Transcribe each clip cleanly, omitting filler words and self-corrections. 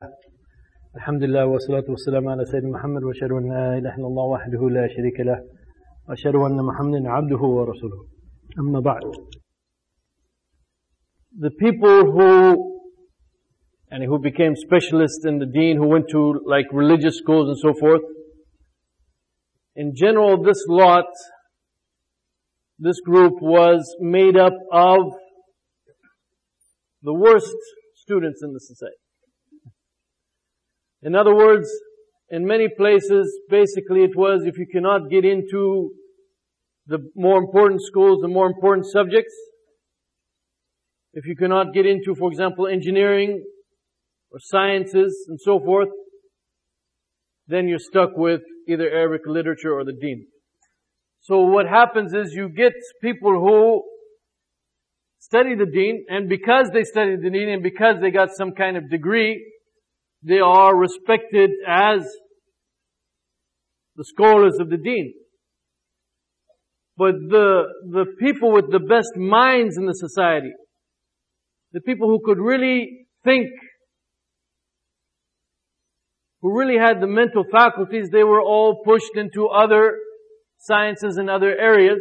الحمد لله والصلاة والسلام على سيدنا محمد وأشهد أن لا إله إلا الله وحده لا شريك له وأشهد أن محمدا عبده ورسوله. أما بعد. The people who became specialists in the deen, who went to like religious schools and so forth, in general this group was made up of the worst students in the society. In other words, in many places, basically it was, if you cannot get into the more important schools, the more important subjects, if you cannot get into, for example, engineering or sciences and so forth, then you're stuck with either Arabic literature or the deen. So what happens is you get people who study the deen, and because they studied the deen and because they got some kind of degree, they are respected as the scholars of the deen. But the people with the best minds in the society, the people who could really think, who really had the mental faculties, they were all pushed into other sciences and other areas.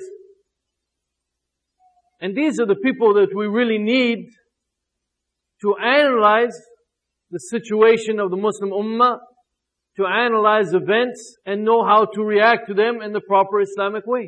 And these are the people that we really need to analyze the situation of the Muslim Ummah, to analyze events and know how to react to them in the proper Islamic way.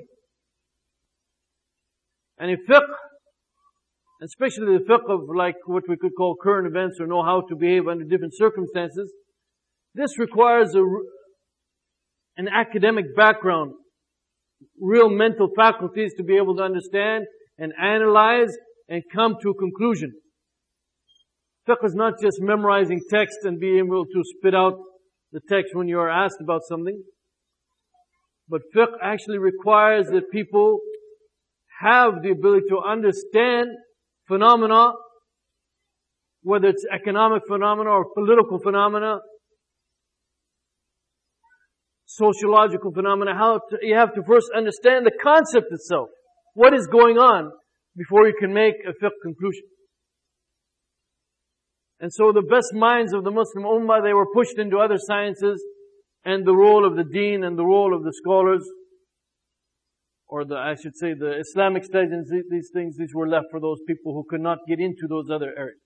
And in fiqh, especially the fiqh of like what we could call current events, or know how to behave under different circumstances, this requires an academic background, real mental faculties to be able to understand and analyze and come to a conclusion. Fiqh is not just memorizing text and being able to spit out the text when you are asked about something. But fiqh actually requires that people have the ability to understand phenomena, whether it's economic phenomena or political phenomena, sociological phenomena. You have to first understand the concept itself. What is going on before you can make a fiqh conclusion. And so the best minds of the Muslim Ummah, they were pushed into other sciences, and the role of the deen and the role of the scholars, or the Islamic studies and these things, these were left for those people who could not get into those other areas.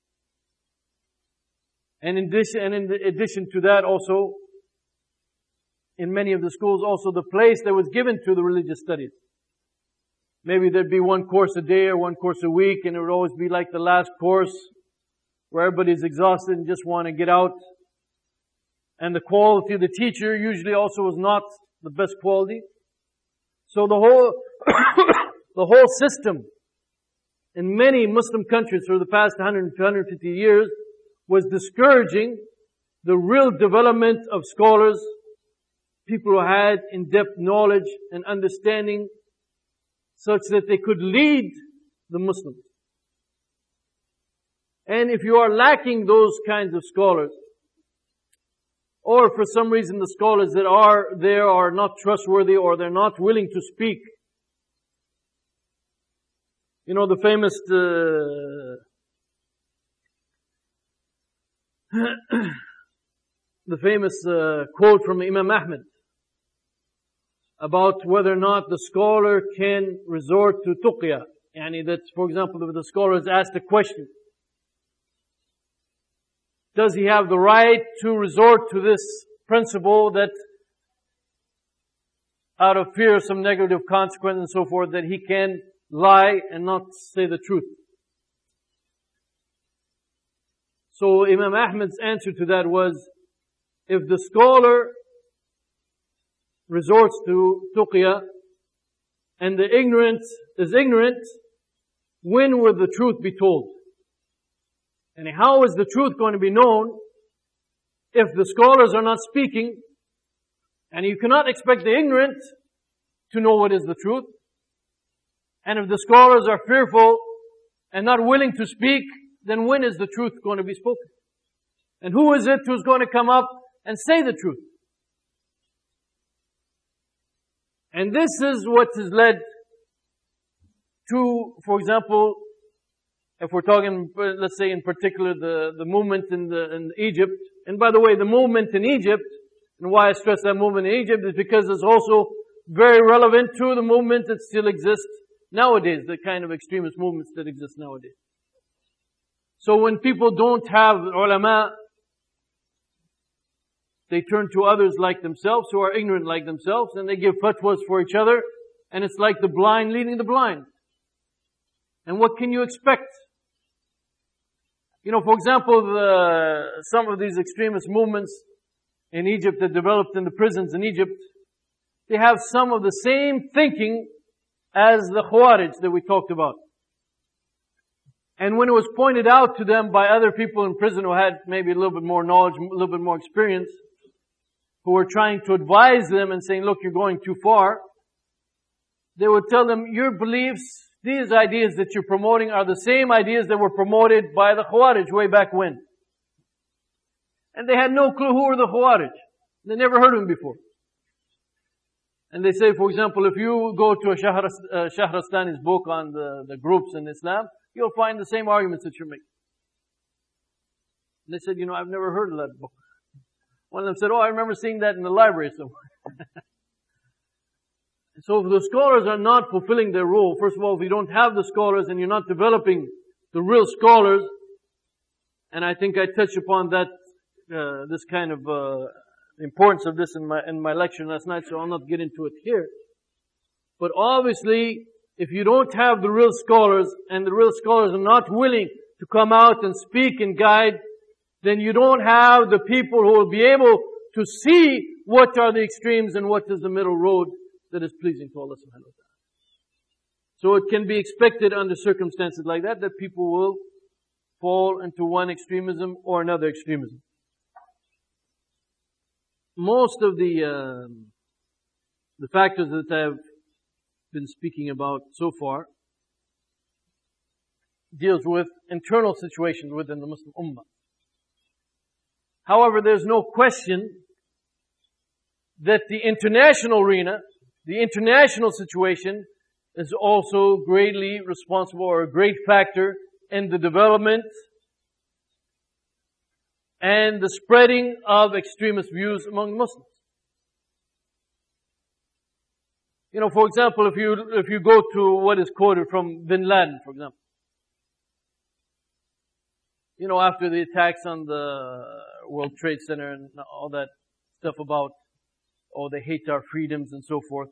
And in addition to that also, in many of the schools also, the place that was given to the religious studies. Maybe there'd be one course a day or one course a week, and it would always be like the last course, where everybody's exhausted and just want to get out. And the quality of the teacher usually also was not the best quality. So the whole system in many Muslim countries for the past 100 to 150 years was discouraging the real development of scholars, people who had in-depth knowledge and understanding such that they could lead the Muslims. And if you are lacking those kinds of scholars, or for some reason the scholars that are there are not trustworthy, or they're not willing to speak. You know, the famous quote from Imam Ahmad about whether or not the scholar can resort to tuqya. Yani that, for example, if the scholar is asked a question, does he have the right to resort to this principle that out of fear of some negative consequence and so forth, that he can lie and not say the truth? So Imam Ahmad's answer to that was, if the scholar resorts to tuqya and the ignorant is ignorant, when will the truth be told? And how is the truth going to be known if the scholars are not speaking? And you cannot expect the ignorant to know what is the truth. And if the scholars are fearful and not willing to speak, then when is the truth going to be spoken? And who is it who's going to come up and say the truth? And this is what has led to, for example, if we're talking, let's say in particular, the movement in Egypt. And by the way, the movement in Egypt, and why I stress that movement in Egypt is because it's also very relevant to the movement that still exists nowadays, the kind of extremist movements that exist nowadays. So when people don't have ulama, they turn to others like themselves who are ignorant like themselves, and they give fatwas for each other, and it's like the blind leading the blind. And what can you expect? For example, some of these extremist movements in Egypt that developed in the prisons in Egypt, they have some of the same thinking as the Khawarij that we talked about. And when it was pointed out to them by other people in prison who had maybe a little bit more knowledge, a little bit more experience, who were trying to advise them and saying, look, you're going too far, they would tell them, your beliefs, these ideas that you're promoting are the same ideas that were promoted by the Khawarij way back when. And they had no clue who were the Khawarij. They never heard of them before. And they say, for example, if you go to a Shahrastani's book on the groups in Islam, you'll find the same arguments that you're making. And they said, I've never heard of that book. One of them said, I remember seeing that in the library somewhere. So if the scholars are not fulfilling their role, first of all, if you don't have the scholars and you're not developing the real scholars, and I think I touched upon that, this kind of, importance of this in my lecture last night, so I'll not get into it here. But obviously, if you don't have the real scholars, and the real scholars are not willing to come out and speak and guide, then you don't have the people who will be able to see what are the extremes and what is the middle road that is pleasing to Allah subhanahu wa ta'ala. So it can be expected under circumstances like that people will fall into one extremism or another extremism. Most of the factors that I've been speaking about so far deals with internal situations within the Muslim Ummah. However, there's no question that the international arena, the international situation, is also greatly responsible or a great factor in the development and the spreading of extremist views among Muslims. For example, if you go to what is quoted from Bin Laden, for example. After the attacks on the World Trade Center and all that stuff about, they hate our freedoms and so forth.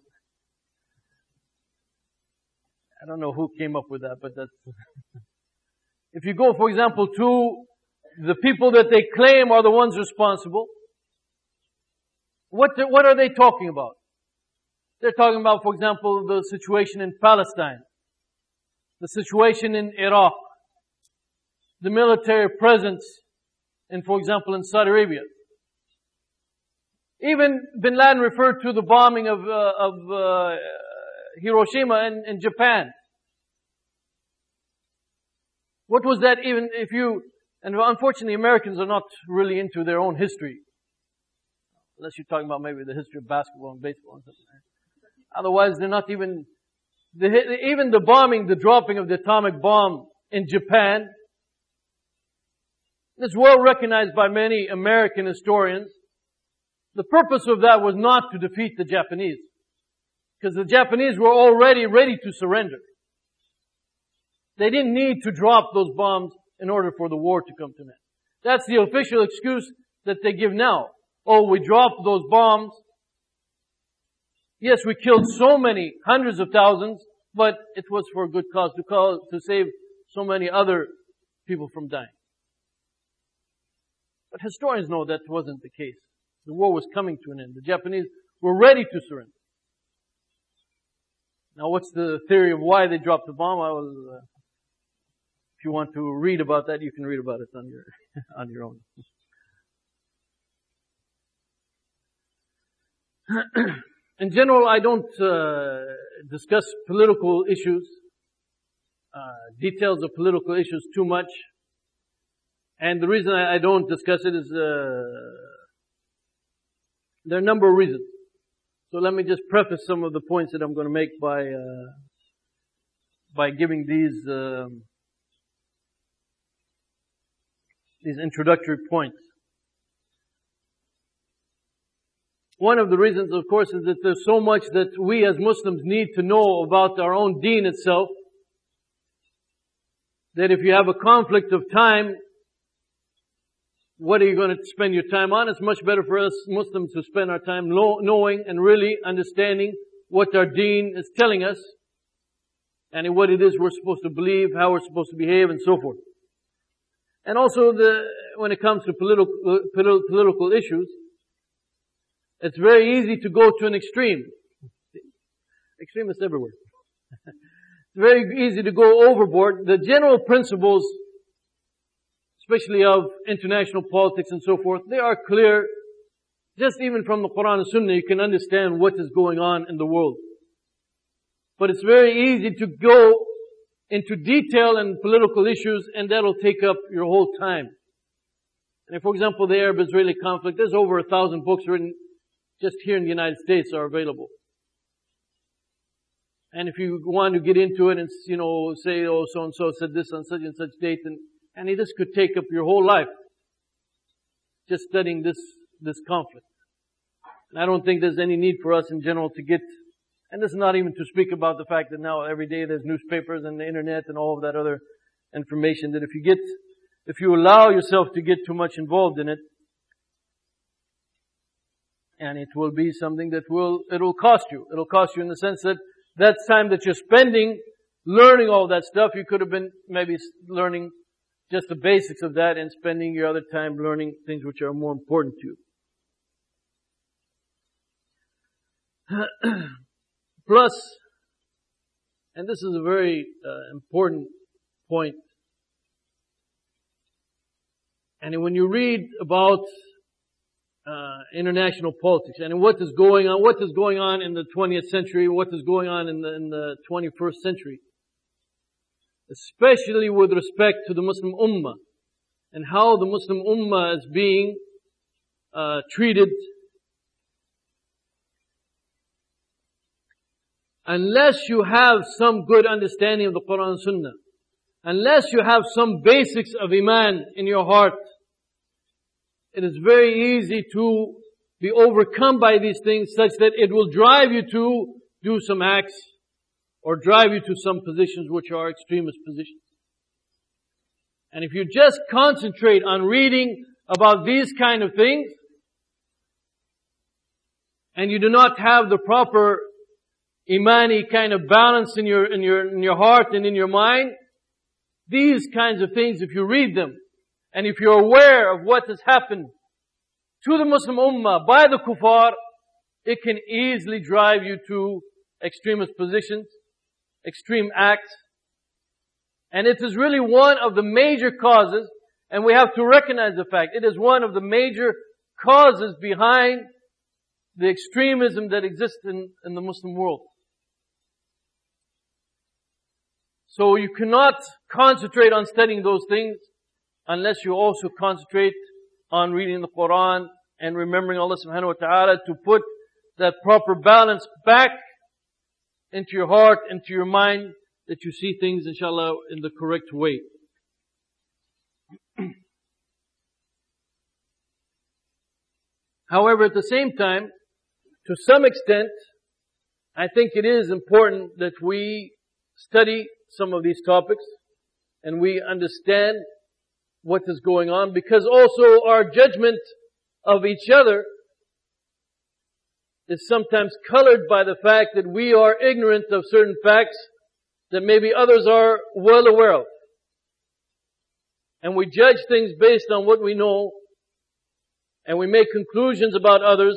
I don't know who came up with that, but that's... If you go, for example, to the people that they claim are the ones responsible, what are they talking about? They're talking about, for example, the situation in Palestine, the situation in Iraq, the military presence for example, in Saudi Arabia. Even Bin Laden referred to the bombing of Hiroshima in Japan. What was that even and unfortunately Americans are not really into their own history. Unless you're talking about maybe the history of basketball and baseball and something like that. Otherwise they're not even the bombing, the dropping of the atomic bomb in Japan. It's well recognized by many American historians. The purpose of that was not to defeat the Japanese, because the Japanese were already ready to surrender. They didn't need to drop those bombs in order for the war to come to an end. That's the official excuse that they give now. We dropped those bombs. Yes, we killed so many, hundreds of thousands, but it was for a good cause, to save so many other people from dying. But historians know that wasn't the case. The war was coming to an end. The Japanese were ready to surrender. Now what's the theory of why they dropped the bomb? If you want to read about that, you can read about it on your own. In general, I don't discuss political issues, details of political issues too much. And the reason I don't discuss it is there are a number of reasons. So let me just preface some of the points that I'm going to make by giving these these introductory points. One of the reasons, of course, is that there's so much that we as Muslims need to know about our own deen itself, that if you have a conflict of time, what are you going to spend your time on? It's much better for us Muslims to spend our time knowing and really understanding what our deen is telling us, and what it is we're supposed to believe, how we're supposed to behave, and so forth. And also, when it comes to political issues, it's very easy to go to an extreme. Extremists everywhere. It's very easy to go overboard. The general principles, especially of international politics and so forth, they are clear. Just even from the Quran and Sunnah, you can understand what is going on in the world. But it's very easy to go into detail in political issues, and that'll take up your whole time. And if, for example, the Arab-Israeli conflict, there's over 1,000 books written just here in the United States are available. And if you want to get into it and, say, oh, so-and-so said this on such and such date, and this could take up your whole life just studying this conflict. And I don't think there's any need for us in general to get, and this is not even to speak about the fact that now every day there's newspapers and the internet and all of that other information, that if you allow yourself to get too much involved in it, and it will be something that it'll cost you. It'll cost you in the sense that that's time that you're spending learning all that stuff. You could have been maybe learning just the basics of that and spending your other time learning things which are more important to you. Plus, and this is a very important point, and when you read about international politics and what is going on in the 20th century, what is going on in the 21st century, especially with respect to the Muslim Ummah and how the Muslim Ummah is being treated. Unless you have some good understanding of the Quran and Sunnah, unless you have some basics of Iman in your heart, it is very easy to be overcome by these things such that it will drive you to do some acts or drive you to some positions which are extremist positions. And if you just concentrate on reading about these kind of things, and you do not have the proper imani kind of balance in your heart and in your mind, these kinds of things, if you read them, and if you're aware of what has happened to the Muslim Ummah by the kuffar, it can easily drive you to extremist positions, extreme acts. And it is really one of the major causes, and we have to recognize the fact, it is one of the major causes behind the extremism that exists in the Muslim world. So you cannot concentrate on studying those things unless you also concentrate on reading the Quran and remembering Allah subhanahu wa ta'ala to put that proper balance back into your heart, into your mind, that you see things, inshallah, in the correct way. However, at the same time, to some extent, I think it is important that we study some of these topics and we understand what is going on, because also our judgment of each other is sometimes colored by the fact that we are ignorant of certain facts that maybe others are well aware of. And we judge things based on what we know, and we make conclusions about others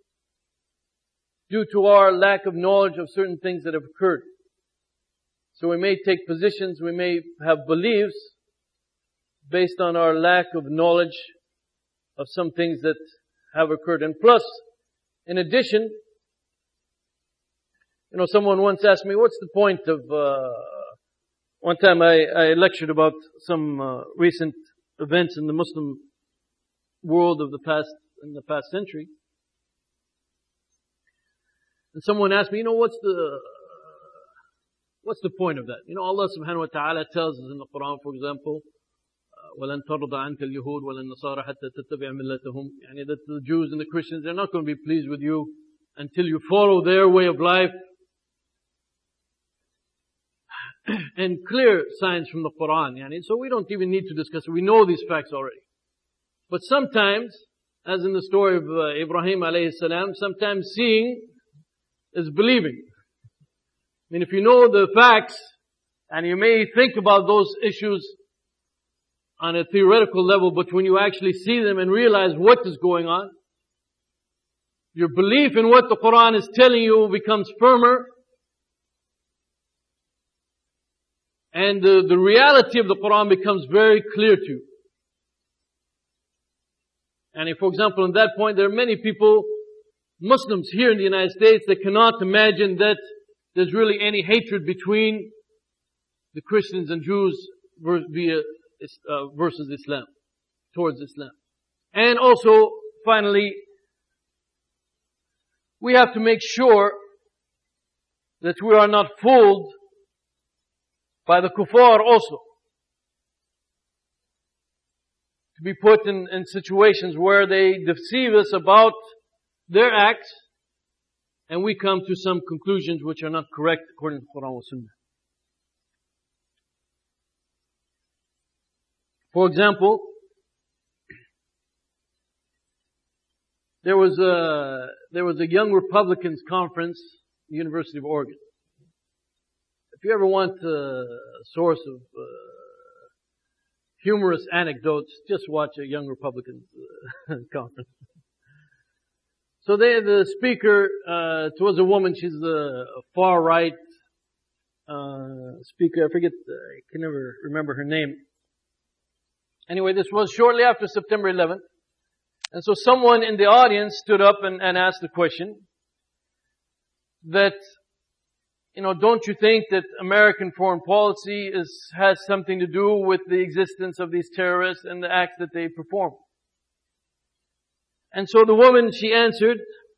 due to our lack of knowledge of certain things that have occurred. So we may take positions, we may have beliefs based on our lack of knowledge of some things that have occurred. And plus, in addition, someone once asked me, what's the point of, one time I lectured about some recent events in the Muslim world in the past century. And someone asked me, what's the point of that? Allah subhanahu wa ta'ala tells us in the Quran, for example, وَلَن تَرْضَ عَنْكَ الْيَهُودُ وَلَن نَصَارَ حَتَّى تَتَّبِعَ مِلَّتَهُم. Yani that the Jews and the Christians, they're not going to be pleased with you until you follow their way of life. And clear signs from the Quran. Yani, so we don't even need to discuss it. We know these facts already. But sometimes, as in the story of Ibrahim alayhi salam, sometimes seeing is believing. I mean, if you know the facts, and you may think about those issues on a theoretical level, but when you actually see them and realize what is going on, your belief in what the Quran is telling you becomes firmer, and the reality of the Quran becomes very clear to you. And if, for example, in that point, there are many people, Muslims here in the United States, that cannot imagine that there's really any hatred between the Christians and Jews versus Islam, towards Islam. And also, finally, we have to make sure that we are not fooled by the kuffar also. To be put in situations where they deceive us about their acts, and we come to some conclusions which are not correct according to Quran and Sunnah. For example, there was a Young Republicans conference at the University of Oregon. If you ever want a source of humorous anecdotes, just watch a Young Republicans conference. So the speaker, it was a woman. She's a far right speaker. I forget. I can never remember her name. Anyway, this was shortly after September 11th. And so someone in the audience stood up and asked the question that, don't you think that American foreign policy has something to do with the existence of these terrorists and the acts that they perform? And so the woman, she answered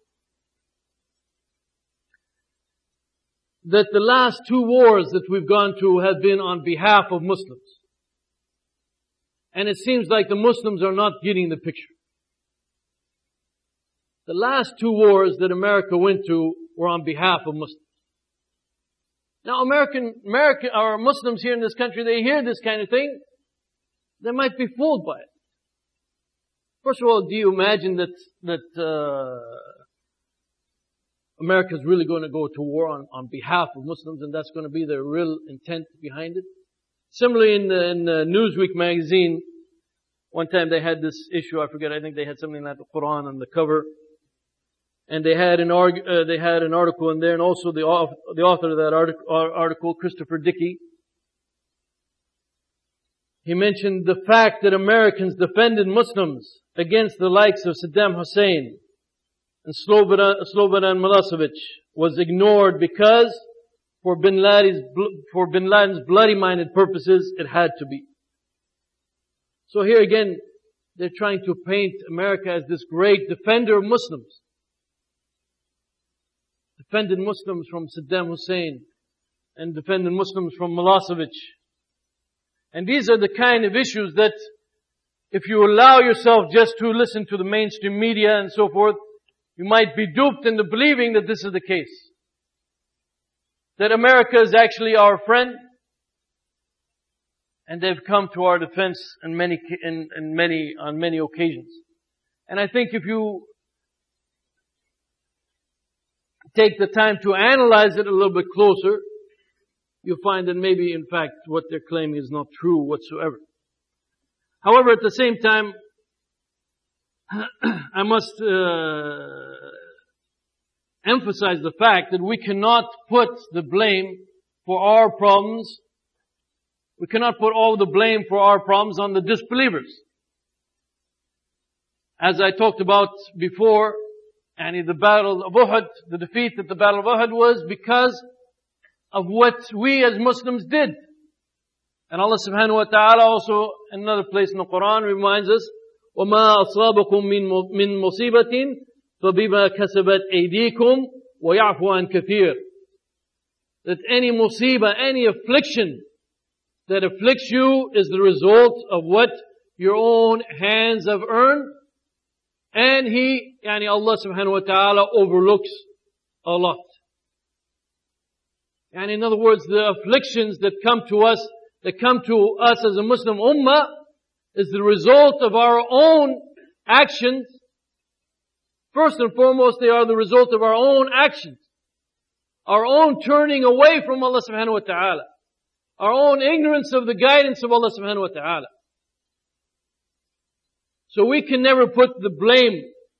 that the last two wars that we've gone through have been on behalf of Muslims. And it seems like the Muslims are not getting the picture. The last two wars that America went through were on behalf of Muslims. Now or Muslims here in this country, they hear this kind of thing, they might be fooled by it. First of all, do you imagine that America is really going to go to war on behalf of Muslims, and that's going to be their real intent behind it? Similarly, in Newsweek magazine, one time they had this issue, I think they had something like the Quran on the cover. And they had an article in there, and also the author of that article, Christopher Dickey, he mentioned the fact that Americans defended Muslims against the likes of Saddam Hussein and Slobodan Milosevic was ignored because for Bin Laden's bloody-minded purposes, it had to be. So here again, they're trying to paint America as this great defender of Muslims. Defended Muslims from Saddam Hussein and defended Muslims from Milosevic. And these are the kind of issues that if you allow yourself just to listen to the mainstream media and so forth, you might be duped into believing that this is the case. That America is actually our friend, and they've come to our defense on many occasions. And I think if you take the time to analyze it a little bit closer, you'll find that maybe, in fact, what they're claiming is not true whatsoever. However, at the same time, I must emphasize the fact that we cannot put the blame for our problems. We cannot put all the blame for our problems on the disbelievers. As I talked about before, and the battle of Uhud, the defeat at the battle of Uhud was because of what we as Muslims did. And Allah subhanahu wa ta'ala also in another place in the Quran reminds us, وَمَا أَصَابَكُم مِّن مُّصِيبَةٍ فَبِمَا كَسَبَتْ أَيْدِيكُمْ وَيَعْفُ عَنْ كَثِيرٍ. That any musibah, any affliction that afflicts you is the result of what your own hands have earned. And Allah subhanahu wa ta'ala overlooks a lot. And in other words, the afflictions that come to us as a Muslim ummah, is the result of our own actions. First and foremost, they are the result of our own actions. Our own turning away from Allah subhanahu wa ta'ala. Our own ignorance of the guidance of Allah subhanahu wa ta'ala. So we can never put the blame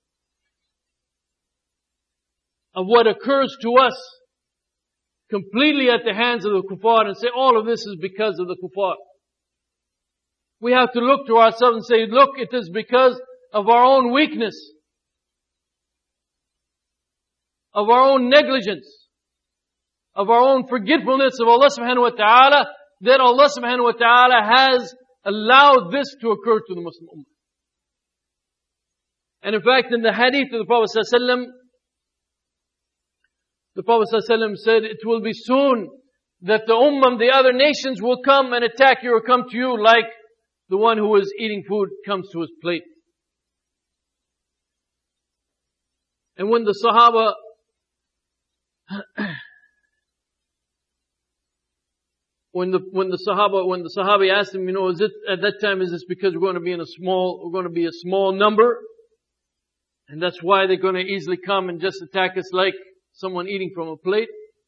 of what occurs to us completely at the hands of the kuffar and say all of this is because of the kuffar. We have to look to ourselves and say, look, it is because of our own weakness, of our own negligence, of our own forgetfulness of Allah subhanahu wa ta'ala, that Allah subhanahu wa ta'ala has allowed this to occur to the Muslim ummah. And in fact, in the hadith of the Prophet ﷺ, the Prophet ﷺ said, it will be soon that the ummah, the other nations will come and attack you or come to you like the one who is eating food comes to his plate. And when the Sahaba when the Sahabi asked him, is it at that time, is this because we're going to be a small number? And that's why they're going to easily come and just attack us like someone eating from a plate?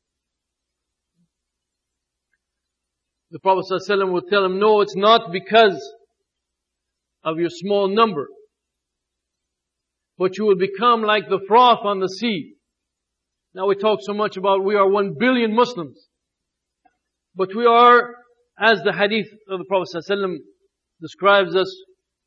The Prophet ﷺ will tell him, no, it's not because of your small number. But you will become like the froth on the sea. Now we talk so much about we are 1 billion Muslims. But we are, as the hadith of the Prophet ﷺ describes us,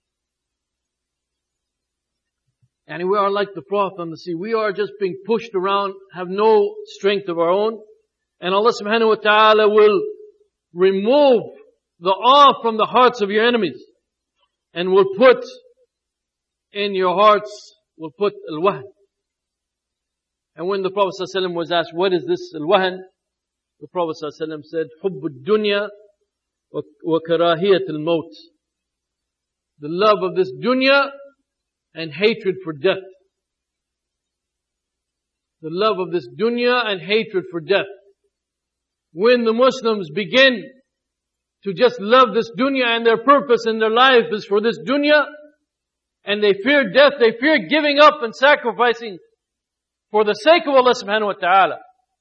and we are like the froth on the sea. We are just being pushed around, have no strength of our own. And Allah subhanahu wa ta'ala will remove the awe from the hearts of your enemies. And will put in your hearts, al-wahn. And when the Prophet ﷺ was asked, what is this al-wahn? The Prophet ﷺ said, حُبُّ الدُّنْيَا وَكَرَاهِيَةِ الْمَوْتِ. The love of this dunya and hatred for death. The love of this dunya and hatred for death. When the Muslims begin to just love this dunya and their purpose in their life is for this dunya, and they fear death, they fear giving up and sacrificing for the sake of Allah subhanahu wa ta'ala,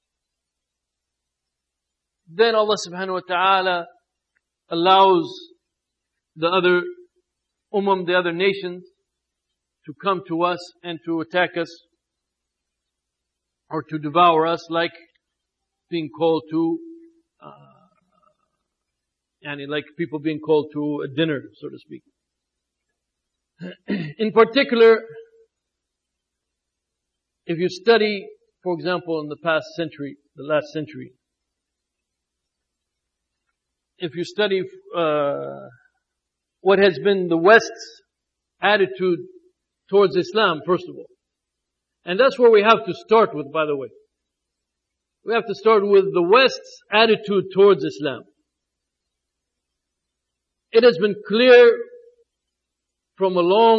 then Allah subhanahu wa ta'ala allows the other the other nations, to come to us and to attack us or to devour us, like being called to, like people being called to a dinner, so to speak. In particular, if you study, for example, in the last century, if you study what has been the West's attitude towards Islam, first of all. And that's where we have to start with, by the way. We have to start with the West's attitude towards Islam. It has been clear from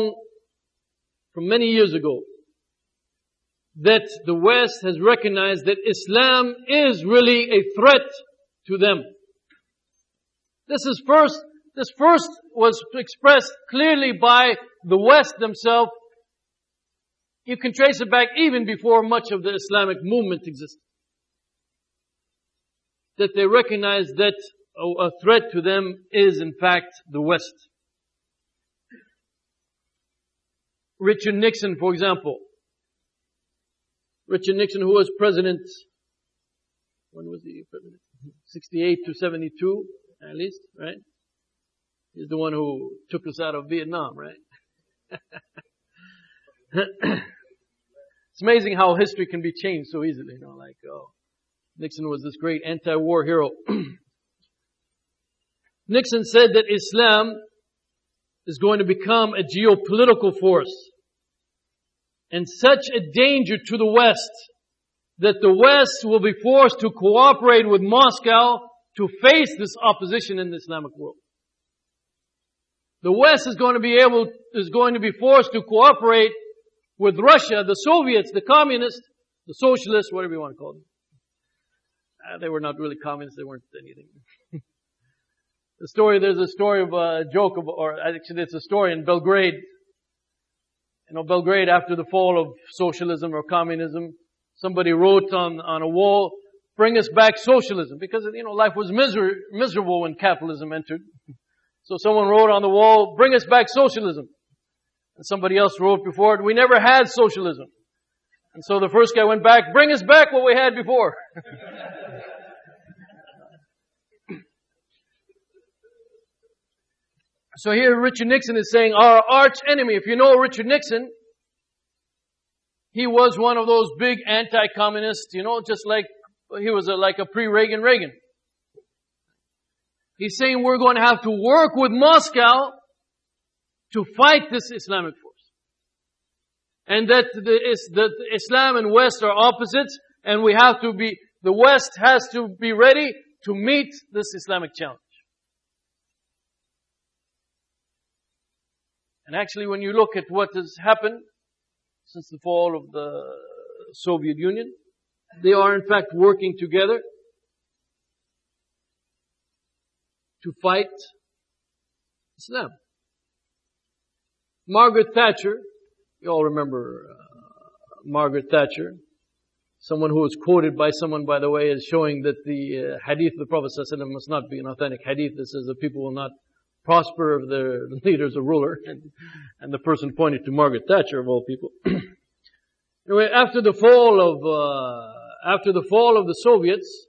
many years ago that the West has recognized that Islam is really a threat to them. This first was expressed clearly by the West themselves. You can trace it back even before much of the Islamic movement existed. That they recognize that a threat to them is in fact the West. Richard Nixon, for example. Richard Nixon, who was president, when was he president? 68 to 72, at least, right? He's the one who took us out of Vietnam, right? It's amazing how history can be changed so easily, Nixon was this great anti-war hero. Nixon said that Islam is going to become a geopolitical force and such a danger to the West that the West will be forced to cooperate with Moscow to face this opposition in the Islamic world. The West is going to be forced to cooperate with Russia, the Soviets, the communists, the socialists, whatever you want to call them. They were not really communists, they weren't anything. There's a story of a joke actually it's a story in Belgrade. You know, Belgrade, after the fall of socialism or communism, somebody wrote on a wall, "Bring us back socialism," because, you know, life was miserable when capitalism entered. So someone wrote on the wall, "Bring us back socialism." And somebody else wrote before it, "We never had socialism." And so the first guy went back, "Bring us back what we had before." So here Richard Nixon is saying our arch enemy. If you know Richard Nixon, he was one of those big anti-communists, you know, just like he was like a pre-Reagan Reagan. He's saying we're going to have to work with Moscow to fight this Islamic force. And that Islam and West are opposites, and the West has to be ready to meet this Islamic challenge. And actually, when you look at what has happened since the fall of the Soviet Union, they are in fact working together to fight Islam. Margaret Thatcher, you all remember Margaret Thatcher, someone who was quoted by someone, by the way, as showing that the hadith of the Prophet ﷺ must not be an authentic hadith. This says that people will not prosper if their leaders are ruler. And the person pointed to Margaret Thatcher, of all people. Anyway, after the fall of the Soviets,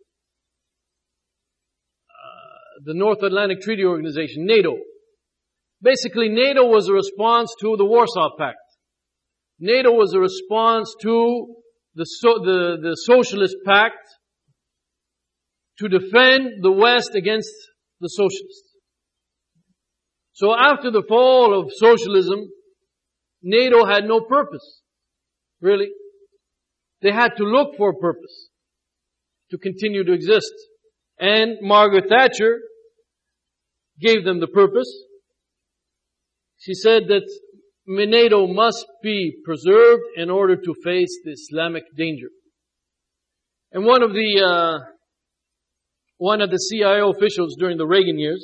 the North Atlantic Treaty Organization, NATO. Basically, NATO was a response to the Warsaw Pact. NATO was a response to the Socialist Pact to defend the West against the socialists. So after the fall of socialism, NATO had no purpose. Really. They had to look for a purpose to continue to exist. And Margaret Thatcher gave them the purpose. She said that NATO must be preserved in order to face the Islamic danger. And one of the CIO officials during the Reagan years,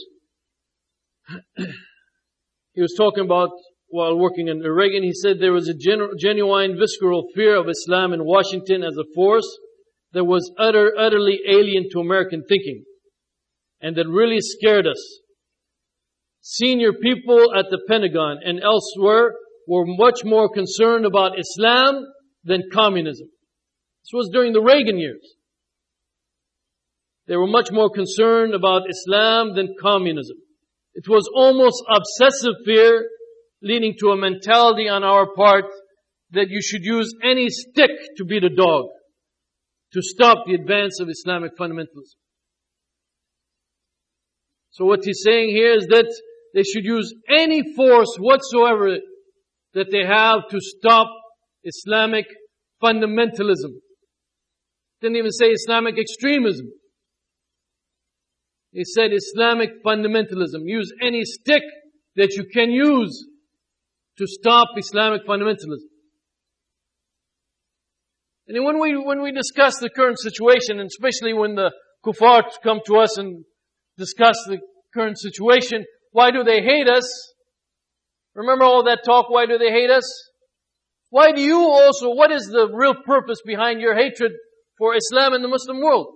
he was talking about, while working under Reagan, he said there was a genuine visceral fear of Islam in Washington as a force that was utterly alien to American thinking, and that really scared us. Senior people at the Pentagon and elsewhere were much more concerned about Islam than communism. This was during the Reagan years. They were much more concerned about Islam than communism. It was almost obsessive fear, leading to a mentality on our part that you should use any stick to beat a dog to stop the advance of Islamic fundamentalism. So what he's saying here is that they should use any force whatsoever that they have to stop Islamic fundamentalism. Didn't even say Islamic extremism. He said Islamic fundamentalism. Use any stick that you can use to stop Islamic fundamentalism. And when we discuss the current situation, and especially when the kuffar come to us and discuss the current situation, why do they hate us? Remember all that talk, why do they hate us? What is the real purpose behind your hatred for Islam and the Muslim world?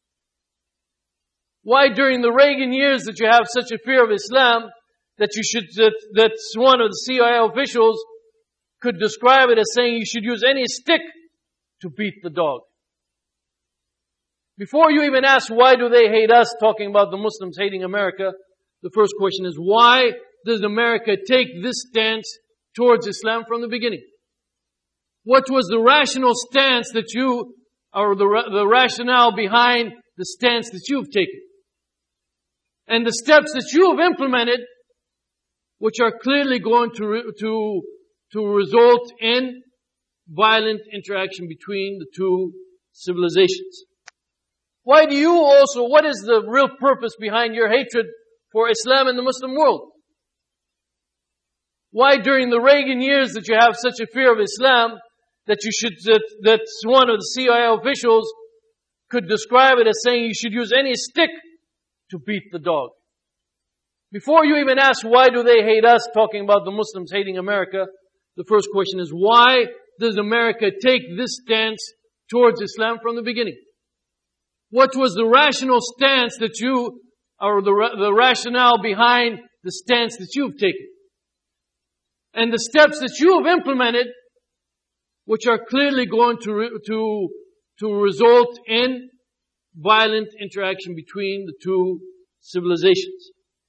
Why during the Reagan years that you have such a fear of Islam that one of the CIA officials could describe it as saying you should use any stick to beat the dog? Before you even ask why do they hate us, talking about the Muslims hating America, the first question is, why does America take this stance towards Islam from the beginning? What was the rational stance the rationale behind the stance that you've taken? And the steps that you have implemented, which are clearly going to result in violent interaction between the two civilizations. Why do you also, what is the real purpose behind your hatred for Islam and the Muslim world? Why during the Reagan years that you have such a fear of Islam that that one of the CIA officials could describe it as saying you should use any stick to beat the dog? Before you even ask why do they hate us, talking about the Muslims hating America, the first question is, why does America take this stance towards Islam from the beginning? What was the rational stance that the rationale behind the stance that you've taken? And the steps that you have implemented, which are clearly going to result in violent interaction between the two civilizations.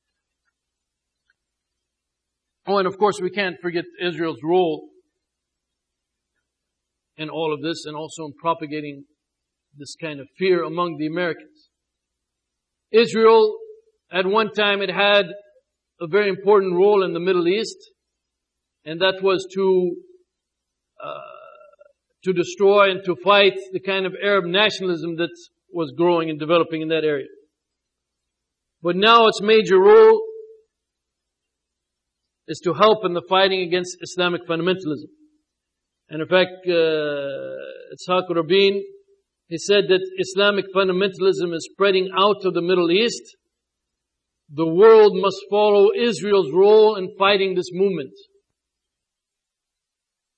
Oh, and of course we can't forget Israel's role in all of this, and also in propagating this kind of fear among the Americans. Israel, at one time, it had a very important role in the Middle East, and that was to destroy and to fight the kind of Arab nationalism that was growing and developing in that area. But now its major role is to help in the fighting against Islamic fundamentalism. And in fact, Itzhak Rabin, he said that Islamic fundamentalism is spreading out of the Middle East. The world must follow Israel's role in fighting this movement.